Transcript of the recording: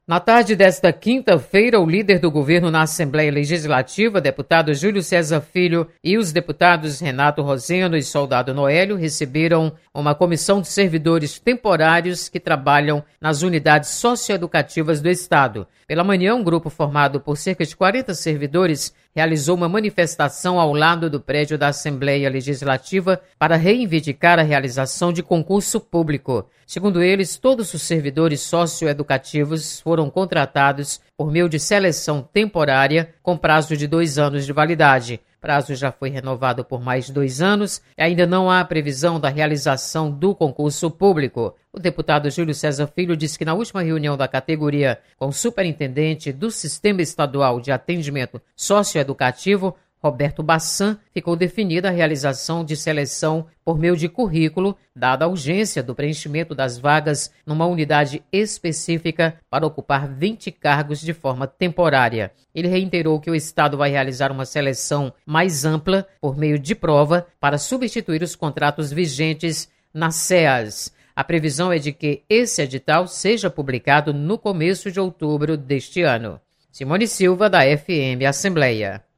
Na tarde desta quinta-feira, o líder do governo na Assembleia Legislativa, deputado Júlio César Filho, e os deputados Renato Roseno e Soldado Noélio receberam uma comissão de servidores temporários que trabalham nas unidades socioeducativas do Estado. Pela manhã, um grupo formado por cerca de 40 servidores realizou uma manifestação ao lado do prédio da Assembleia Legislativa para reivindicar a realização de concurso público. Segundo eles, todos os servidores socioeducativos foram contratados por meio de seleção temporária com prazo de 2 anos de validade. O prazo já foi renovado por mais 2 anos e ainda não há previsão da realização do concurso público. O deputado Júlio César Filho disse que na última reunião da categoria com o superintendente do Sistema Estadual de Atendimento Socioeducativo, Roberto Bassan, ficou definida a realização de seleção por meio de currículo, dada a urgência do preenchimento das vagas numa unidade específica para ocupar 20 cargos de forma temporária. Ele reiterou que o Estado vai realizar uma seleção mais ampla por meio de prova para substituir os contratos vigentes nas CEAs. A previsão é de que esse edital seja publicado no começo de outubro deste ano. Simone Silva, da FM Assembleia.